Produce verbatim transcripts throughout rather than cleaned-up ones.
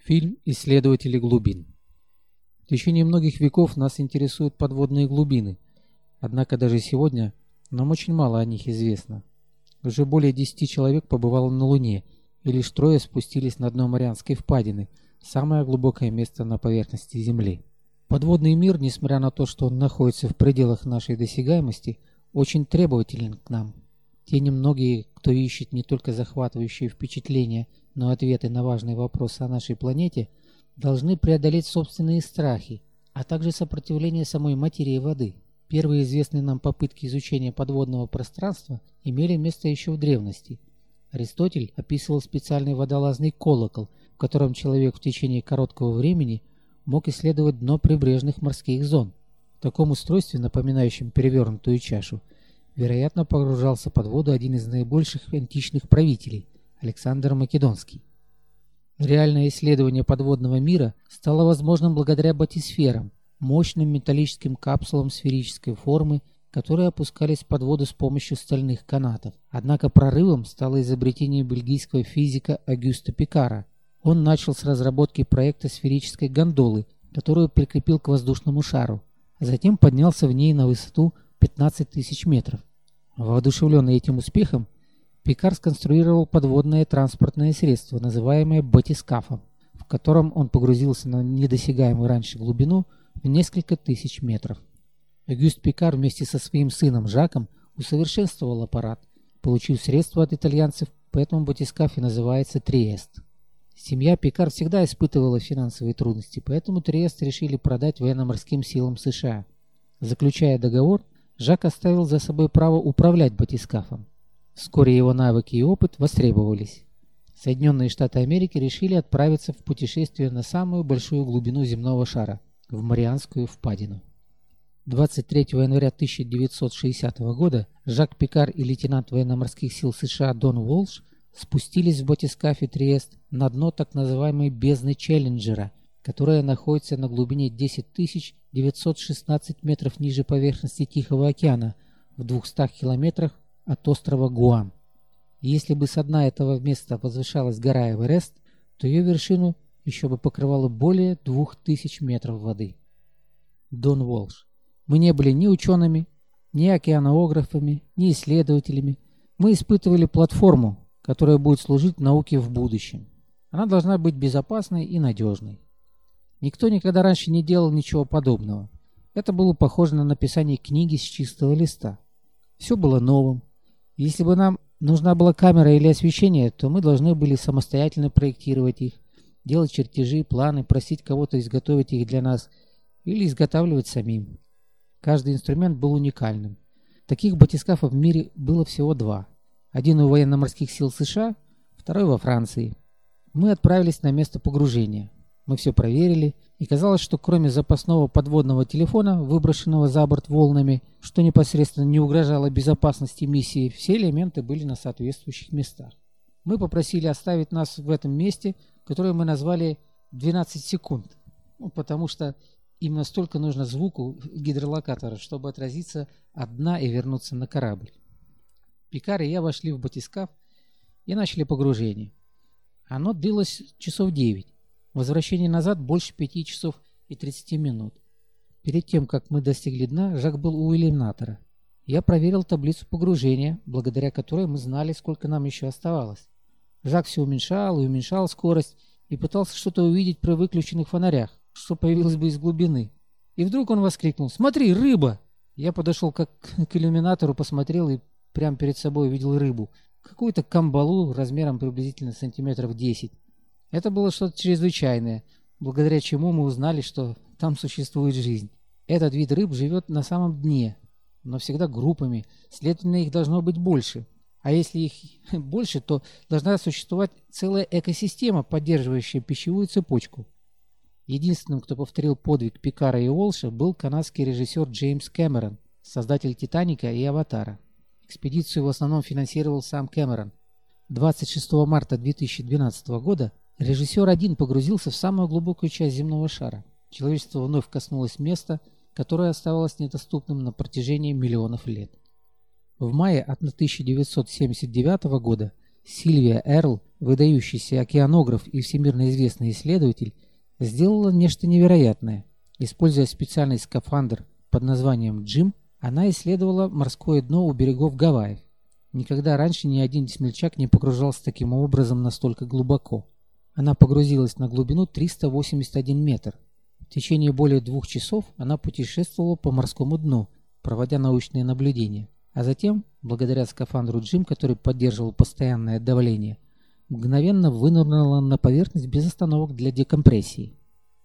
Фильм «Исследователи глубин». В течение многих веков нас интересуют подводные глубины, однако даже сегодня нам очень мало о них известно. Уже более десяти человек побывало на Луне, и лишь трое спустились на дно Марианской впадины, самое глубокое место на поверхности Земли. Подводный мир, несмотря на то, что он находится в пределах нашей досягаемости, очень требователен к нам. Те немногие, кто ищет не только захватывающие впечатления, но и ответы на важные вопросы о нашей планете, должны преодолеть собственные страхи, а также сопротивление самой материи воды. Первые известные нам попытки изучения подводного пространства имели место еще в древности. Аристотель описывал специальный водолазный колокол, в котором человек в течение короткого времени мог исследовать дно прибрежных морских зон. В таком устройстве, напоминающем перевернутую чашу, вероятно, погружался под воду один из наибольших античных правителей – Александр Македонский. Реальное исследование подводного мира стало возможным благодаря батисферам, мощным металлическим капсулам сферической формы, которые опускались под воду с помощью стальных канатов. Однако прорывом стало изобретение бельгийского физика Огюста Пикара. Он начал с разработки проекта сферической гондолы, которую прикрепил к воздушному шару, а затем поднялся в ней на высоту пятнадцать тысяч метров. Воодушевленный этим успехом, Пикар сконструировал подводное транспортное средство, называемое батискафом, в котором он погрузился на недосягаемую раньше глубину в несколько тысяч метров. Огюст Пикар вместе со своим сыном Жаком усовершенствовал аппарат, получив средства от итальянцев, поэтому батискаф и называется Триест. Семья Пикар всегда испытывала финансовые трудности, поэтому Триест решили продать военно-морским силам США. Заключая договор, Жак оставил за собой право управлять батискафом. Вскоре его навыки и опыт востребовались. Соединенные Штаты Америки решили отправиться в путешествие на самую большую глубину земного шара – в Марианскую впадину. двадцать третьего января тысяча девятьсот шестидесятого года Жак Пикар и лейтенант военно-морских сил США Дон Уолш спустились в батискафе Триест на дно так называемой бездны Челленджера, которая находится на глубине десять тысяч девятьсот шестнадцать метров ниже поверхности Тихого океана в двухстах километрах от острова Гуам. Если бы со дна этого места возвышалась гора Эверест, то ее вершину еще бы покрывало более двух тысяч метров воды. Дон Уолш. Мы не были ни учеными, ни океанографами, ни исследователями. Мы испытывали платформу, которая будет служить науке в будущем. Она должна быть безопасной и надежной. Никто никогда раньше не делал ничего подобного. Это было похоже на написание книги с чистого листа. Все было новым. Если бы нам нужна была камера или освещение, то мы должны были самостоятельно проектировать их, делать чертежи, планы, просить кого-то изготовить их для нас или изготавливать самим. Каждый инструмент был уникальным. Таких батискафов в мире было всего два. Один у военно-морских сил США, второй во Франции. Мы отправились на место погружения. Мы все проверили, и казалось, что кроме запасного подводного телефона, выброшенного за борт волнами, что непосредственно не угрожало безопасности миссии, все элементы были на соответствующих местах. Мы попросили оставить нас в этом месте, которое мы назвали двенадцать секунд, ну, потому что именно столько нужно звуку гидролокатора, чтобы отразиться от дна и вернуться на корабль. Пикар и я вошли в батискаф и начали погружение. Оно длилось часов девять. Возвращение назад больше пяти часов и тридцати минут. Перед тем, как мы достигли дна, Жак был у иллюминатора. Я проверил таблицу погружения, благодаря которой мы знали, сколько нам еще оставалось. Жак все уменьшал и уменьшал скорость и пытался что-то увидеть при выключенных фонарях, что появилось бы из глубины. И вдруг он воскликнул: «Смотри, рыба!» Я подошел как к иллюминатору, посмотрел и прямо перед собой увидел рыбу. Какую-то камбалу размером приблизительно сантиметров десять. Это было что-то чрезвычайное, благодаря чему мы узнали, что там существует жизнь. Этот вид рыб живет на самом дне, но всегда группами, следовательно, их должно быть больше. А если их больше, то должна существовать целая экосистема, поддерживающая пищевую цепочку. Единственным, кто повторил подвиг Пикара и Уолша, был канадский режиссер Джеймс Кэмерон, создатель «Титаника» и «Аватара». Экспедицию в основном финансировал сам Кэмерон. двадцать шестого марта две тысячи двенадцатого года режиссер один погрузился в самую глубокую часть земного шара. Человечество вновь коснулось места, которое оставалось недоступным на протяжении миллионов лет. В мае тысяча девятьсот семьдесят девятого года Сильвия Эрл, выдающийся океанограф и всемирно известный исследователь, сделала нечто невероятное. Используя специальный скафандр под названием «Джим», она исследовала морское дно у берегов Гавайев. Никогда раньше ни один смельчак не погружался таким образом настолько глубоко. Она погрузилась на глубину триста восемьдесят один метр. В течение более двух часов она путешествовала по морскому дну, проводя научные наблюдения. А затем, благодаря скафандру Джим, который поддерживал постоянное давление, мгновенно вынырнула на поверхность без остановок для декомпрессии.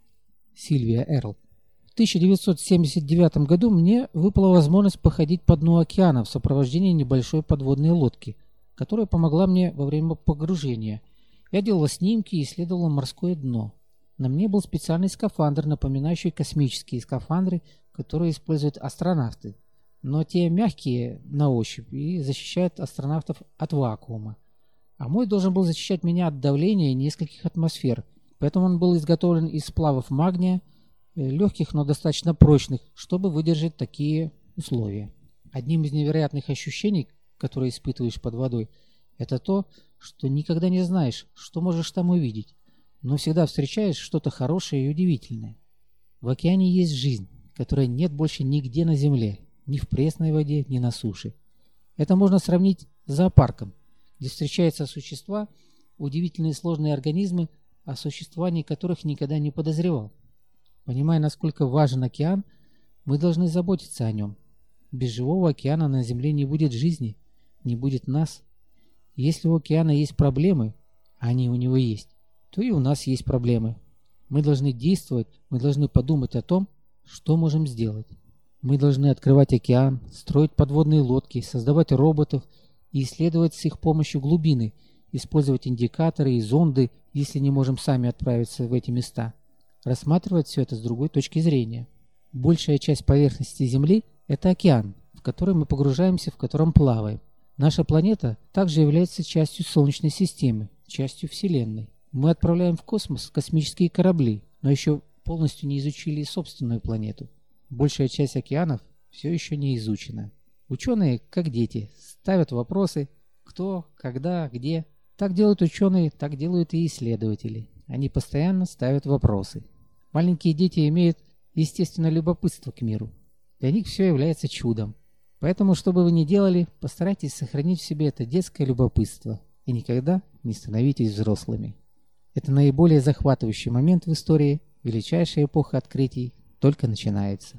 Сильвия Эрл. В тысяча девятьсот семьдесят девятом году мне выпала возможность походить по дну океана в сопровождении небольшой подводной лодки, которая помогла мне во время погружения. Я делала снимки и исследовала морское дно. На мне был специальный скафандр, напоминающий космические скафандры, которые используют астронавты. Но те мягкие на ощупь и защищают астронавтов от вакуума. А мой должен был защищать меня от давления нескольких атмосфер, поэтому он был изготовлен из сплавов магния, легких, но достаточно прочных, чтобы выдержать такие условия. Одним из невероятных ощущений, которые испытываешь под водой, это то, что никогда не знаешь, что можешь там увидеть, но всегда встречаешь что-то хорошее и удивительное. В океане есть жизнь, которой нет больше нигде на земле, ни в пресной воде, ни на суше. Это можно сравнить с зоопарком, где встречаются существа, удивительные сложные организмы, о существовании которых никогда не подозревал. Понимая, насколько важен океан, мы должны заботиться о нем. Без живого океана на Земле не будет жизни, не будет нас. Если у океана есть проблемы, а они у него есть, то и у нас есть проблемы. Мы должны действовать, мы должны подумать о том, что можем сделать. Мы должны открывать океан, строить подводные лодки, создавать роботов и исследовать с их помощью глубины, использовать индикаторы и зонды, если не можем сами отправиться в эти места. Рассматривать все это с другой точки зрения. Большая часть поверхности Земли – это океан, в который мы погружаемся, в котором плаваем. Наша планета также является частью Солнечной системы, частью Вселенной. Мы отправляем в космос космические корабли, но еще полностью не изучили собственную планету. Большая часть океанов все еще не изучена. Ученые, как дети, ставят вопросы: кто, когда, где. Так делают ученые, так делают и исследователи. Они постоянно ставят вопросы. Маленькие дети имеют естественное любопытство к миру. Для них все является чудом. Поэтому, что бы вы ни делали, постарайтесь сохранить в себе это детское любопытство и никогда не становитесь взрослыми. Это наиболее захватывающий момент в истории, величайшая эпоха открытий только начинается.